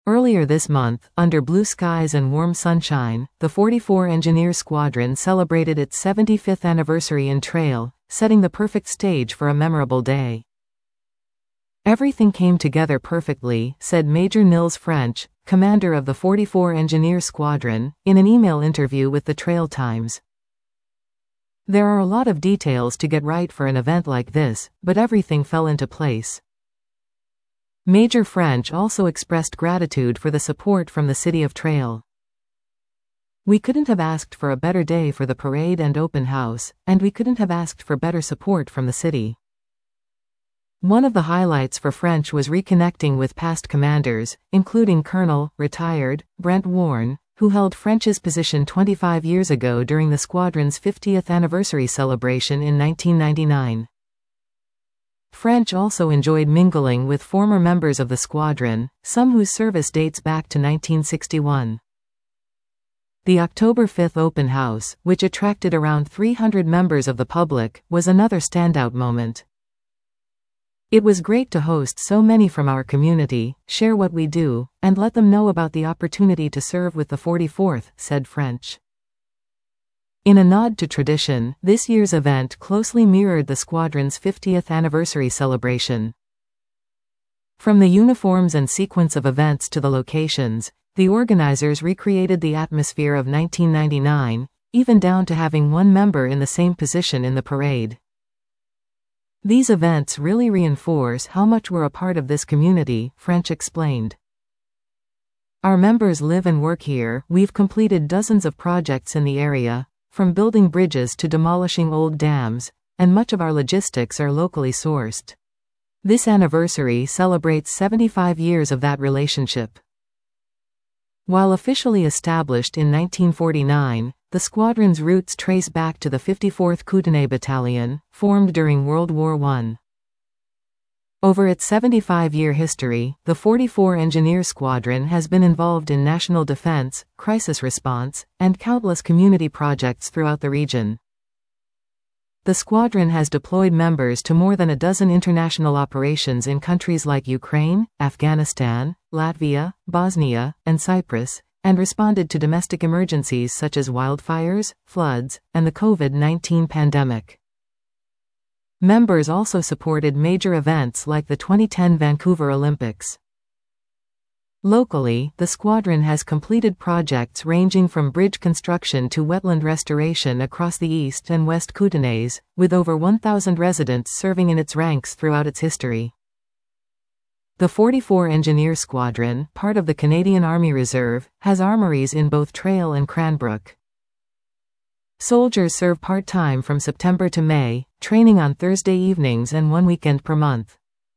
Earlier this month, under blue skies and warm sunshine, the 44 Engineer Squadron celebrated its 75th anniversary in Trail, setting the perfect stage for a memorable day. "Everything came together perfectly," said Major Nils French, commander of the 44 Engineer Squadron, in an email interview with the Trail Times. "There are a lot of details to get right for an event like this, but everything fell into place." Major French also expressed gratitude for the support from the city of Trail. "We couldn't have asked for a better day for the parade and open house, and we couldn't have asked for better support from the city." One of the highlights for French was reconnecting with past commanders, including Colonel, retired, Brent Warren, who held French's position 25 years ago during the squadron's 50th anniversary celebration in 1999. French also enjoyed mingling with former members of the squadron, some whose service dates back to 1961. The October 5th open house, which attracted around 300 members of the public, was another standout moment. "It was great to host so many from our community, share what we do, and let them know about the opportunity to serve with the 44th, said French. In a nod to tradition, this year's event closely mirrored the squadron's 50th anniversary celebration. From the uniforms and sequence of events to the locations, the organizers recreated the atmosphere of 1999, even down to having one member in the same position in the parade. "These events really reinforce how much we're a part of this community," French explained. "Our members live and work here. We've completed dozens of projects in the area, from building bridges to demolishing old dams, and much of our logistics are locally sourced. This anniversary celebrates 75 years of that relationship." While officially established in 1949, the squadron's roots trace back to the 54th Kootenay Battalion, formed during World War I. Over its 75-year history, the 44 Engineer Squadron has been involved in national defense, crisis response, and countless community projects throughout the region. The squadron has deployed members to more than a dozen international operations in countries like Ukraine, Afghanistan, Latvia, Bosnia, and Cyprus, and responded to domestic emergencies such as wildfires, floods, and the COVID-19 pandemic. Members also supported major events like the 2010 Vancouver Olympics. Locally, the squadron has completed projects ranging from bridge construction to wetland restoration across the East and West Kootenays, with over 1,000 residents serving in its ranks throughout its history. The 44 Engineer Squadron, part of the Canadian Army Reserve, has armories in both Trail and Cranbrook. Soldiers serve part-time from September to May, training on Thursday evenings and one weekend per month.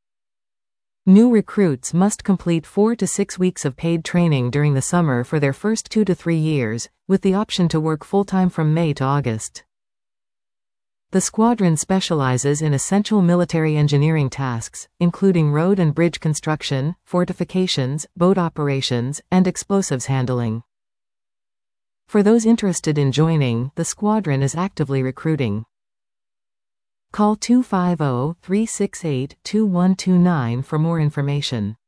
New recruits must complete 4 to 6 weeks of paid training during the summer for their first 2 to 3 years, with the option to work full-time from May to August. The squadron specializes in essential military engineering tasks, including road and bridge construction, fortifications, boat operations, and explosives handling. For those interested in joining, the squadron is actively recruiting. Call 250-368-2129 for more information.